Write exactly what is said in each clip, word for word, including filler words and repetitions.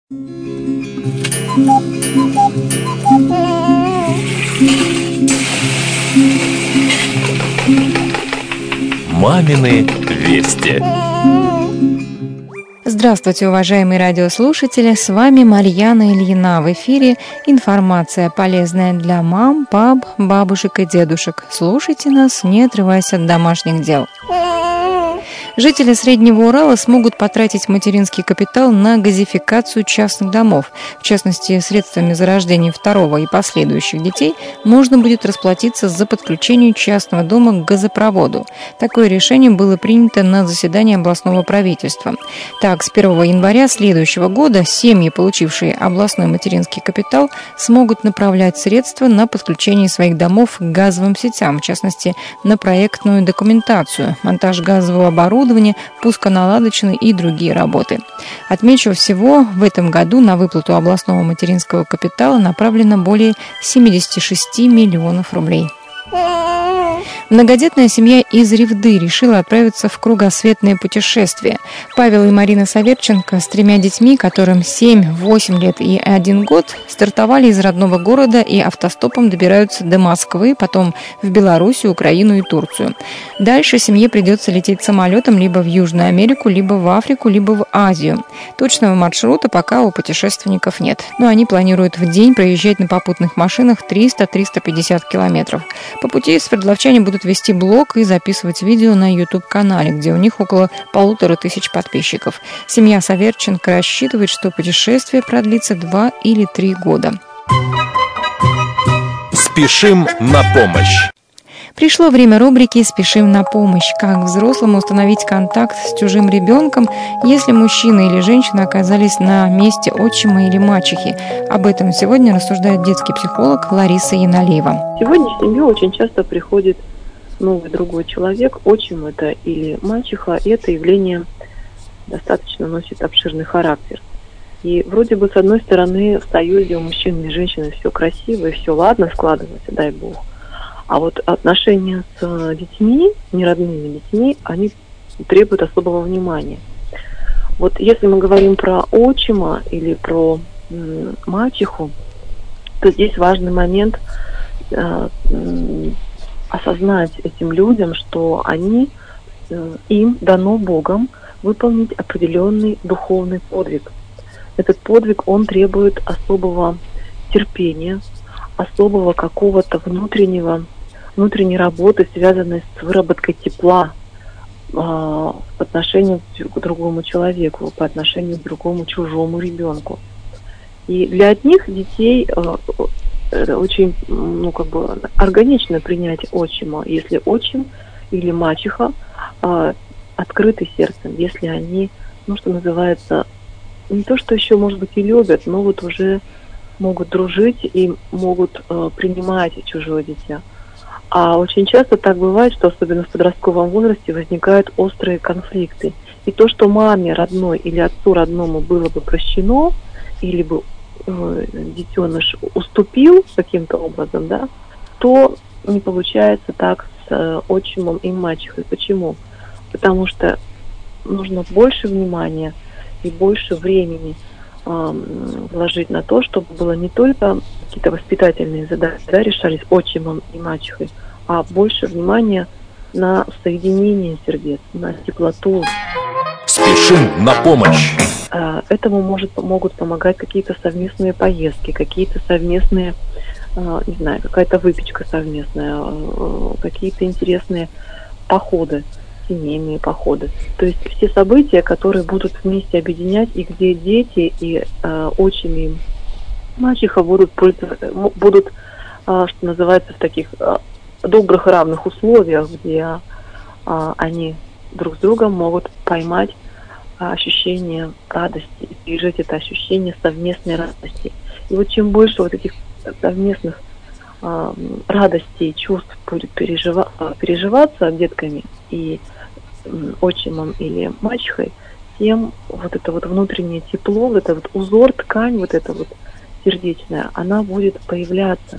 Мамины вести. Здравствуйте, уважаемые радиослушатели! С вами Марьяна Ильина. В эфире информация, полезная для мам, пап, бабушек и дедушек. Слушайте нас, не отрываясь от домашних дел. Жители Среднего Урала смогут потратить материнский капитал на газификацию частных домов. В частности, средствами за рождение второго и последующих детей можно будет расплатиться за подключение частного дома к газопроводу. Такое решение было принято на заседании областного правительства. Так, с первого января следующего года семьи, получившие областной материнский капитал, смогут направлять средства на подключение своих домов к газовым сетям, в частности, на проектную документацию, монтаж газового оборудования, пусконаладочные и другие работы. Отмечу, всего в этом году на выплату областного материнского капитала направлено более семьдесят шесть миллионов рублей. Многодетная семья из Ревды решила отправиться в кругосветное путешествие. Павел и Марина Саверченко с тремя детьми, которым семь, восемь лет и один год, стартовали из родного города и автостопом добираются до Москвы, потом в Белоруссию, Украину и Турцию. Дальше семье придется лететь самолетом либо в Южную Америку, либо в Африку, либо в Азию. Точного маршрута пока у путешественников нет, но они планируют в день проезжать на попутных машинах триста - триста пятьдесят километров. По пути свердловчане будут вести блог и записывать видео на YouTube-канале, где у них около полутора тысяч подписчиков. Семья Саверченко рассчитывает, что путешествие продлится два или три года. Спешим на помощь. Пришло время рубрики «Спешим на помощь». Как взрослому установить контакт с чужим ребенком, если мужчина или женщина оказались на месте отчима или мачехи? Об этом сегодня рассуждает детский психолог Лариса Яналеева. Сегодня в семью очень часто приходит новый другой человек, отчим это или мачеха, и это явление достаточно носит обширный характер. И вроде бы с одной стороны в союзе у мужчины и женщины все красиво и все ладно складывается, дай бог. А вот отношения с детьми, неродными детьми, они требуют особого внимания. Вот если мы говорим про отчима или про м, мачеху, то здесь важный момент э, э, осознать этим людям, что они, э, им дано Богом выполнить определенный духовный подвиг. Этот подвиг, он требует особого терпения, особого какого-то внутреннего внутренней работы, связанной с выработкой тепла э, по отношению к другому человеку, по отношению к другому чужому ребенку. И для одних детей э, очень ну, как бы органично принять отчима, если отчим или мачеха э, открыты сердцем, если они, ну что называется, не то что еще, может быть, и любят, но вот уже могут дружить и могут э, принимать чужое дитя. А очень часто так бывает, что особенно в подростковом возрасте возникают острые конфликты. И то, что маме родной или отцу родному было бы прощено, или бы э, детеныш уступил каким-то образом, да, то не получается так с э, отчимом и мачехой. Почему? Потому что нужно больше внимания и больше времени э, вложить на то, чтобы было не только какие-то воспитательные задачи, да, решались отчимом и мачехой, а больше внимания на соединение сердец, на теплоту. Спешим на помощь. Этому может, могут помогать какие-то совместные поездки, какие-то совместные, не знаю, какая-то выпечка совместная, какие-то интересные походы, семейные походы. То есть все события, которые будут вместе объединять, и где дети и отчими мачеха будут пользоваться, будут, что называется, в таких добрых и равных условиях, где они друг с другом могут поймать ощущение радости, пережить это ощущение совместной радости. И вот чем больше вот этих совместных радостей, чувств будет пережива, переживаться детками и отчимом или мачехой, тем вот это вот внутреннее тепло, вот это вот узор, ткань, вот это вот сердечная, она будет появляться.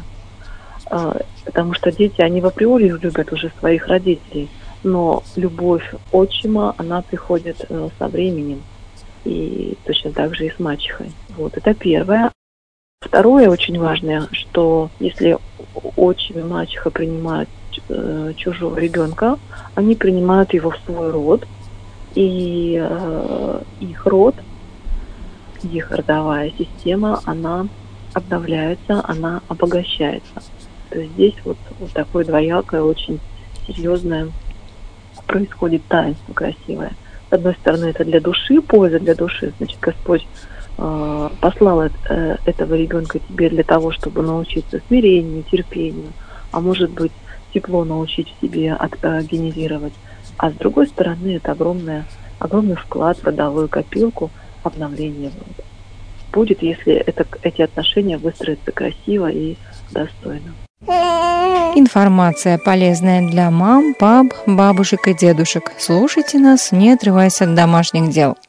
Потому что дети, они в априори любят уже своих родителей, но любовь отчима, она приходит со временем. и точно так же и с мачехой. Вот, это первое. Второе очень важное, что если отчим и мачеха принимают э, чужого ребенка, они принимают его в свой род, и э, их род, их родовая система, она обновляется, она обогащается. То есть здесь вот, вот такое двоякое, очень серьезное происходит таинство красивое. С одной стороны, это для души, польза для души. Значит, Господь э, послал э, этого ребенка тебе для того, чтобы научиться смирению, терпению, а может быть, тепло научить в себе от, э, генерировать. А с другой стороны, это огромное, огромный вклад в родовую копилку обновления рода. Будет, если это, эти отношения выстроятся красиво и достойно. Информация полезная для мам, пап, бабушек и дедушек. Слушайте нас, не отрываясь от домашних дел.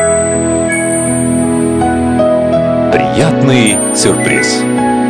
Приятный сюрприз.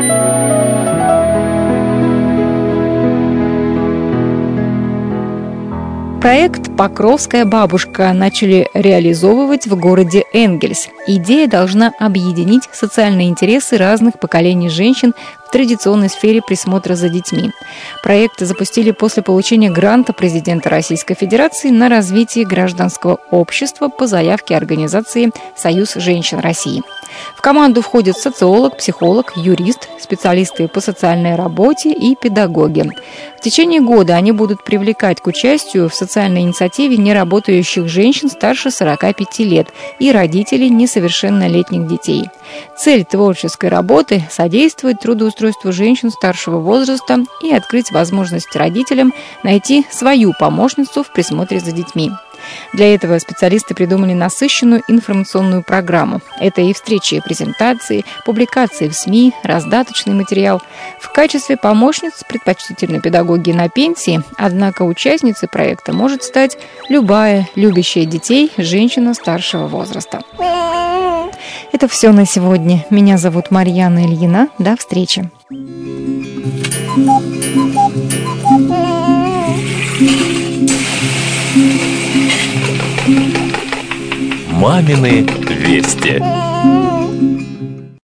Проект «Покровская бабушка» начали реализовывать в городе Энгельс. Идея должна объединить социальные интересы разных поколений женщин в традиционной сфере присмотра за детьми. Проект запустили после получения гранта президента Российской Федерации на развитие гражданского общества по заявке организации «Союз женщин России». В команду входят социолог, психолог, юрист, специалисты по социальной работе и педагоги. В течение года они будут привлекать к участию в социальной инициативе неработающих женщин старше сорока пяти лет и родителей несовершеннолетних детей. Цель творческой работы – содействовать трудоустройству женщин старшего возраста и открыть возможность родителям найти свою помощницу в присмотре за детьми. Для этого специалисты придумали насыщенную информационную программу. Это и встречи, и презентации, публикации в СМИ, раздаточный материал. В качестве помощниц предпочтительны педагоги на пенсии, однако участницей проекта может стать любая любящая детей женщина старшего возраста. Это все на сегодня. Меня зовут Марьяна Ильина. До встречи. Мамины вести.